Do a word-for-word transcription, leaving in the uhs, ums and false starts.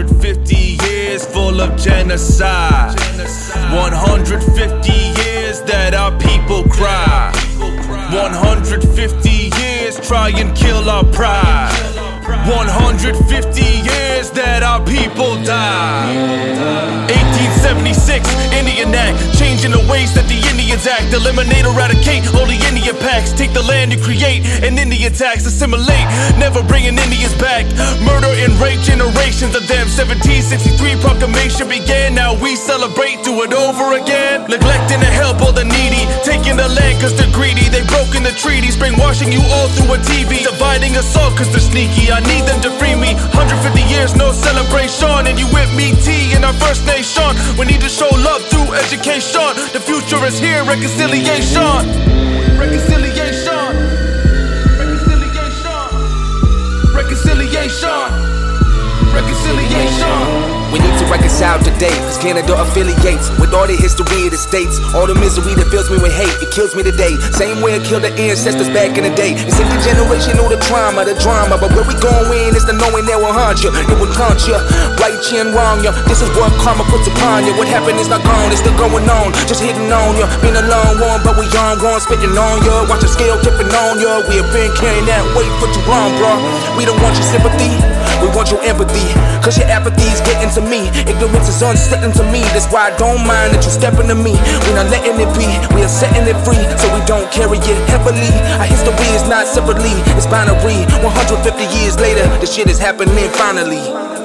hundred fifty years full of genocide. one hundred fifty years that our people cry. one hundred fifty years try and kill our pride. one hundred fifty years that our people die. eighteen seventy-six, Indian Act, changing the ways that the Indians act. Eliminate, eradicate all the Indian packs. Take the land and create an Indian tax. Assimilate, never bringing Indians back. Murder and rape, generations of them. seventeen sixty-three proclamation began. Now we celebrate, do it over again. Neglecting to help all the needy, taking the land cause they're greedy. They broken the treaties, brainwashing you all through a T V. Dividing us all cause they're sneaky. I need them to free me. one hundred fifty years, no celebration. And you with me, T, in our first nation. We need to show love through education. The future is here, reconciliation. Reconciliation. Reconciliation. Reconciliation. Reconciliation. We need to reconcile today, cause Canada affiliates with all the history of the states. All the misery that fills me with hate, it kills me today. Same way it killed the ancestors back in the day. It's in the generation, all the trauma, the drama. But where we going is the knowing that will haunt you. It will taunt you, right you and wrong you. This is what karma puts upon you. What happened is not gone, it's still going on. Just hitting on you, been a long one, but we on going, spitting on you. Watch the scale tipping on you. We have been carrying that weight for too long, bro. We don't want your sympathy, we want your empathy. Cause your apathy's getting to me. Ignorance is unsettling to me. That's why I don't mind that you stepping to me. We're not letting it be, we are setting it free. So we don't carry it heavily. Our history is not separately, it's binary. one hundred fifty years later, this shit is happening finally.